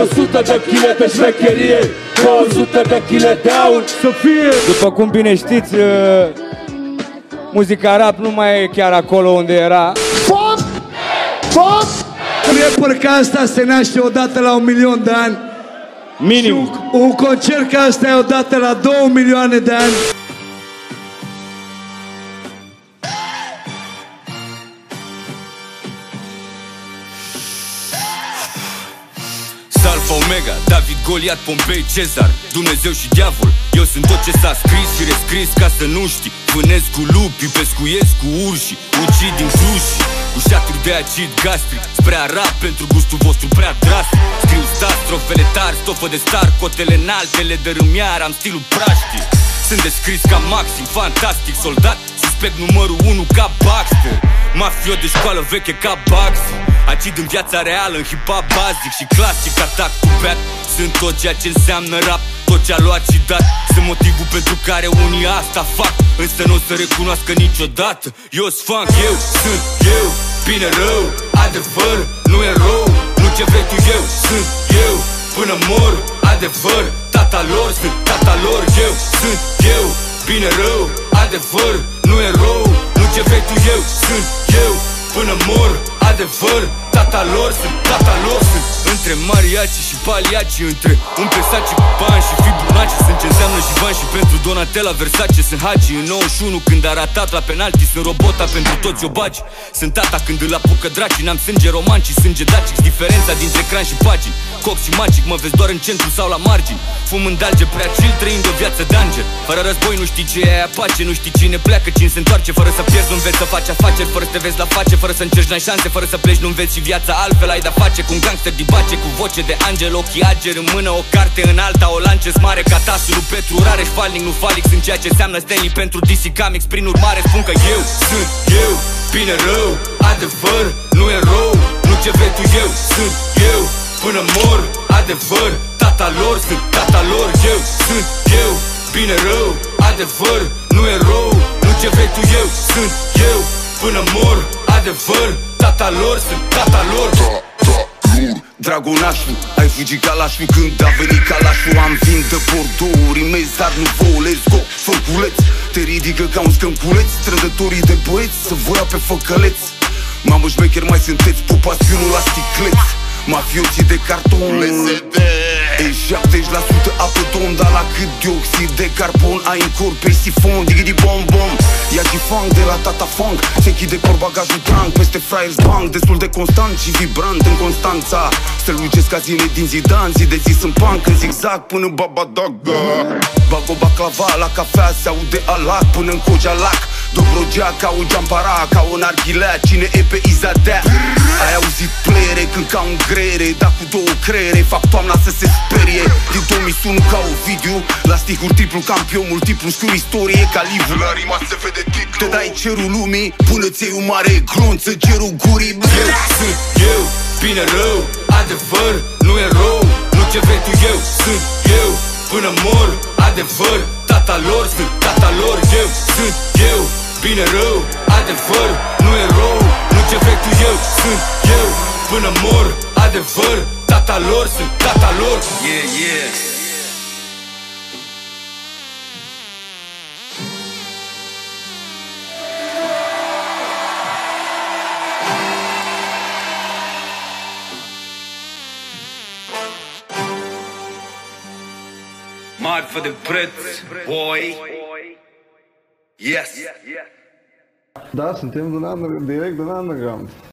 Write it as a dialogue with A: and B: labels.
A: 200 de kg de șmecherie, 200 de kg de aur. Să fie!
B: După cum bine știți, muzica rap nu mai e chiar acolo unde era.
A: Pop! Pop! Un rapper ca asta se naște odată la 1.000.000 de ani.
B: Minim.
A: Un concert ca asta e odată la 2 milioane de ani.
C: Alfa Omega, David, Goliat, Pompei, Cezar, Dumnezeu și diavol. Eu sunt tot ce s-a scris și rescris ca să nu știi. Vânez cu lupi, pescuiesc cu urși, ucid din cluși, cu șaturi de acid gastric. Spre rap pentru gustul vostru prea drastic. Scriu stat, strofele tari, stofă de star, cotele înaltele de râmiar, am stilul praștic. Sunt descris ca maxim, fantastic, soldat, suspect numărul 1 ca Baxter. Mafio de școală veche ca Bugsy. Acid în viața reală, în hip-hop bazic și clasic, atac to back. Sunt tot ceea ce înseamnă rap, tot ce a luat și dat. Sunt motivul pentru care unii asta fac, însă nu o să recunoască niciodată. Eu sunt eu sunt eu, bine rău, adevăr, nu erou. Nu ce vrei tu, eu sunt eu, până mor, adevăr. Tata lor, sunt tata lor, eu sunt eu, bine rău, adevăr, nu erou. Nu ce vrei tu, eu sunt eu, până mor, adevăr. Tata lor, sunt tata lor, sunt. Între mariaci și paliaci, între un pesaci cu bani și Fibonacci. Sunt ce înseamnă Jivan și pentru Donatella Versace. Sunt Hagi în 91 când a ratat la penalti. Sunt Robota pentru toți obaci. Sunt tata când îl apucă draci. N-am sânge roman, ci sânge dacic. Diferența dintre ecran și pagini, cox și magic. Mă vezi doar în centru sau la margini. Fum în dalge prea chill, trăind o viață de angel. Fără război nu știi ce e aia pace. Nu știi cine pleacă, cine se întoarce. Fără să pierzi, nu înveți să faci afaceri. Fără să te vezi la face, fără să încerci, n-ai șanse. Fără să pleci, nu înveți și viața altfel. Ai de-a face cu un gangster dibace, cu voce de angel, ochii ager în mână, o carte în alta, o lances mare ca tasul lui Petru. Rareș, falnic, nu falic, sunt ceea ce înseamnă Stanley pentru DC Comics. Prin urmare spun că eu sunt eu, bine rău, adevăr, nu erou. Nu ce vrei tu, eu sunt eu, până mor, adevăr. Tata lor, sunt tata lor, eu sunt eu, bine rău, adevăr, nu erou. Nu ce vrei tu, eu sunt eu, până mor, adevăr. Tata lor, sunt tata lor.
D: Dragonașul, ai fugit calașul când a venit calașul. Am vin de Bordeaux, rimez, dar nu vouă, let's go, făculeț. Te ridică ca un scâmpuleț, trădătorii de băieți să vă ia pe făcăleț. Mamă, șmecher mai sunteți, pupați piunul la sticleț. Mafioții de carton, e 70% apă ton, dar la cât dioxid de carbon ai în corp pe sifon, digidi bom bom. Ia și fang de la tata fang, se închide porbagajul trang peste Friars Bank, destul de constant și vibrant în Constanța. Strălucesc ca zile din Zidane, zi de zi sunt punk în zigzag până Babadaga. Bag o baclava la cafea, se aude alac până în Kojalac. Dobrogea ca o geampara, ca o narghilea, cine e pe Izadea. Ai auzit pleiere când ca un grere, dar cu două creiere fac toamna să se sperie. Din 2001 ca o video, la sticuri triplu campion, multiplu scriu istorie ca livru. La rima se vede titlu. Te dai cerul lumii până ți iei un mare glonță, cerul gurii.
C: Eu sunt eu, bine rău, adevăr, nu erou. Nu ce vrei tu, eu sunt eu, până mor, adevăr. Tata lor, sunt tata lor, eu sunt eu, bine rău, adevăr, nu erou. Nu ce vrei tu, eu sunt eu, până mor, adevăr. Tata lor, sunt tata lor. Yeah, yeah.
D: Mad for the bread, boy. Yes.
E: Da, suntem direct din underground.